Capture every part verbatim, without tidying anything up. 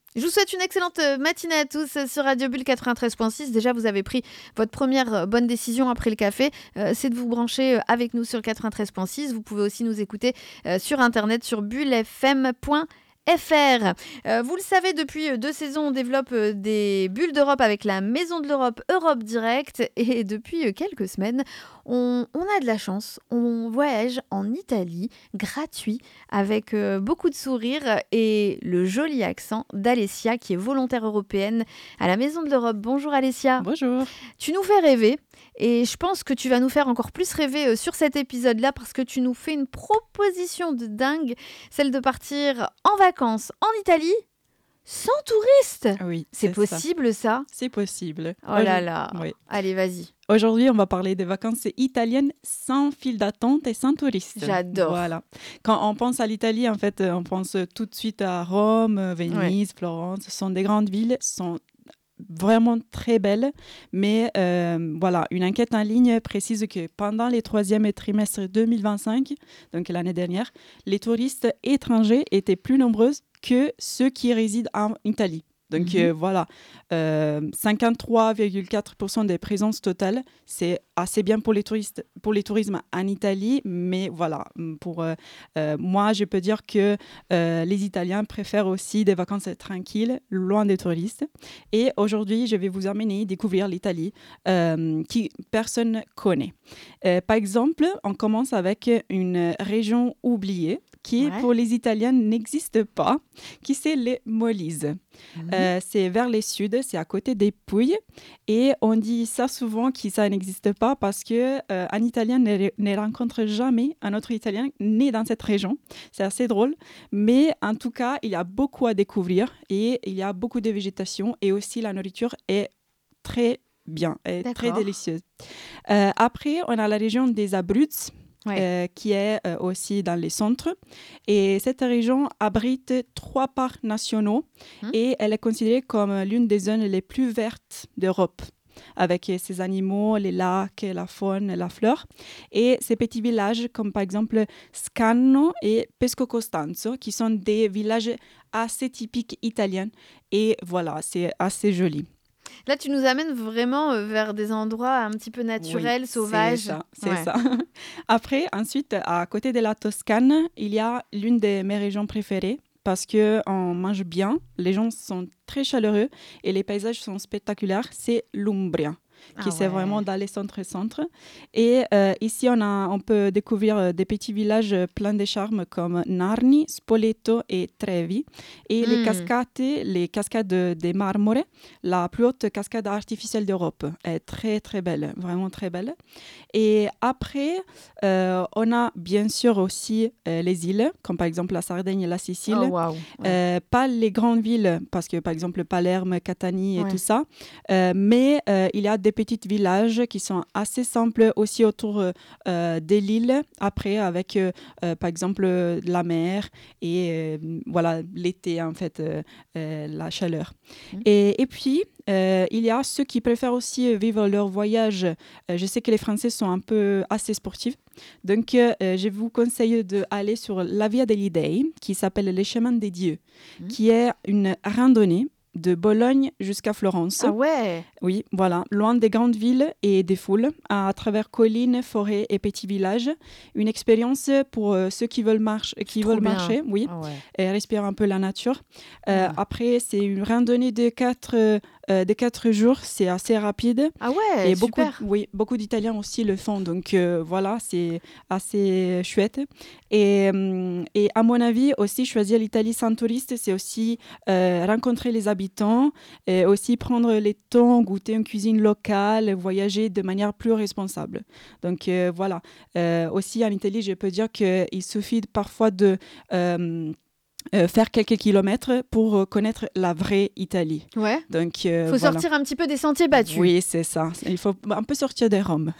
Je vous souhaite une excellente matinée à tous sur Radio Bulle quatre-vingt-treize virgule six. Déjà, vous avez pris votre première bonne décision après le café, euh, c'est de vous brancher avec nous sur quatre-vingt-treize virgule six. Vous pouvez aussi nous écouter euh, sur Internet sur bulle f m point f r. Euh, vous le savez, depuis deux saisons, on développe euh, des bulles d'Europe avec la Maison de l'Europe, Europe Direct. Et depuis euh, quelques semaines, on, on a de la chance. On voyage en Italie, gratuit, avec euh, beaucoup de sourires et le joli accent d'Alessia, qui est volontaire européenne à la Maison de l'Europe. Bonjour Alessia. Bonjour. Tu nous fais rêver. Et je pense que tu vas nous faire encore plus rêver euh, sur cet épisode-là parce que tu nous fais une proposition de dingue, celle de partir en vacances en Italie sans touristes. Oui, c'est, c'est possible ça. ça C'est possible. Oh là là. Oui. Allez, vas-y. Aujourd'hui, on va parler des vacances italiennes sans file d'attente et sans touristes. J'adore. Voilà. Quand on pense à l'Italie, en fait, on pense tout de suite à Rome, Venise, ouais. Florence. Ce sont des grandes villes, sont vraiment très belle, mais euh, voilà, une enquête en ligne précise que pendant les troisième trimestre deux mille vingt-cinq, donc l'année dernière, les touristes étrangers étaient plus nombreux que ceux qui résident en Italie. Donc mm-hmm. euh, voilà, euh, cinquante-trois virgule quatre pour cent des présences totales, c'est assez bien pour les touristes, pour les tourismes en Italie, mais voilà, pour euh, euh, moi, je peux dire que euh, les Italiens préfèrent aussi des vacances tranquilles, loin des touristes. Et aujourd'hui, je vais vous emmener découvrir l'Italie euh, qui personne connaît. Euh, par exemple, on commence avec une région oubliée qui, ouais. pour les Italiens, n'existe pas, qui c'est les Molise. Mmh. Euh, c'est vers le sud, c'est à côté des Pouilles. Et on dit ça souvent que ça n'existe pas parce qu'un euh, Italien ne, ne rencontre jamais un autre Italien né dans cette région. C'est assez drôle. Mais en tout cas, il y a beaucoup à découvrir et il y a beaucoup de végétation et aussi la nourriture est très bien, est D'accord. très délicieuse. Euh, après, on a la région des Abruzes. Ouais. Euh, qui est euh, aussi dans les centres. Et cette région abrite trois parcs nationaux mmh. et elle est considérée comme l'une des zones les plus vertes d'Europe, avec ses animaux, les lacs, la faune, la flore. Et ces petits villages, comme par exemple Scano et Pesco Costanzo, qui sont des villages assez typiques italiens. Et voilà, c'est assez joli. Là, tu nous amènes vraiment vers des endroits un petit peu naturels, oui, sauvages. C'est ça, c'est ouais. ça. Après, ensuite, à côté de la Toscane, il y a l'une de mes régions préférées parce qu'on mange bien, les gens sont très chaleureux et les paysages sont spectaculaires. C'est l'Umbria, qui ah c'est ouais. vraiment dans les centres-centres. Et euh, ici, on, a, on peut découvrir des petits villages pleins de charme comme Narni, Spoleto et Trevi. Et mm. les cascades, les cascades des Marmore, la plus haute cascade artificielle d'Europe, est très, très belle, vraiment très belle. Et après, euh, on a bien sûr aussi euh, les îles, comme par exemple la Sardaigne et la Sicile. Oh, wow. ouais. euh, pas les grandes villes, parce que par exemple Palerme, Catanie et ouais. tout ça, euh, mais euh, il y a des petits villages qui sont assez simples aussi autour euh, de l'île, après avec euh, euh, par exemple euh, la mer et euh, voilà, l'été en fait, euh, euh, la chaleur. Mmh. Et, et puis, euh, il y a ceux qui préfèrent aussi vivre leur voyage. Euh, je sais que les Français sont un peu assez sportifs. Donc, euh, je vous conseille d'aller sur la Via degli Dei, qui s'appelle les chemins des dieux, mmh. qui est une randonnée de Bologne jusqu'à Florence. Ah ouais. Oui, voilà, loin des grandes villes et des foules, à travers collines, forêts et petits villages. Une expérience pour euh, ceux qui veulent, marche, qui veulent marcher, oui, ah ouais. et respirer un peu la nature. Euh, ouais. Après, c'est une randonnée de quatre, euh, de quatre jours, c'est assez rapide. Ah ouais, et super. Beaucoup, oui, beaucoup d'Italiens aussi le font, donc euh, voilà, c'est assez chouette. Et, euh, et à mon avis, aussi, choisir l'Italie sans touriste, c'est aussi euh, rencontrer les habitants, et aussi prendre les temps, goûter une cuisine locale, voyager de manière plus responsable. Donc euh, voilà. Euh, aussi en Italie, je peux dire qu'il suffit parfois de euh, euh, faire quelques kilomètres pour euh, connaître la vraie Italie. Ouais. Donc il euh, faut voilà. sortir un petit peu des sentiers battus. Oui, c'est ça. Il faut un peu sortir des Roms.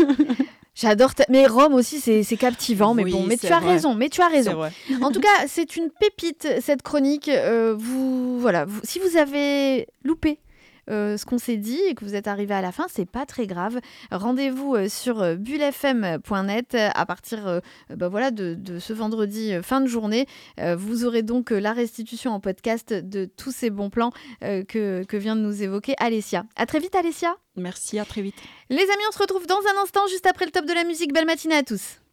J'adore, ta... mais Rome aussi, c'est, c'est captivant, mais oui, bon, mais tu as vrai. raison, mais tu as raison. En tout cas, c'est une pépite, cette chronique. Euh, vous, voilà, vous, si vous avez loupé euh, ce qu'on s'est dit et que vous êtes arrivé à la fin, c'est pas très grave. Rendez-vous euh, sur euh, bulle f m point net euh, à partir euh, bah voilà, de, de ce vendredi euh, fin de journée. Euh, vous aurez donc euh, la restitution en podcast de tous ces bons plans euh, que, que vient de nous évoquer Alessia. À très vite, Alessia. Merci, à très vite. Les amis, on se retrouve dans un instant, juste après le top de la musique. Belle matinée à tous.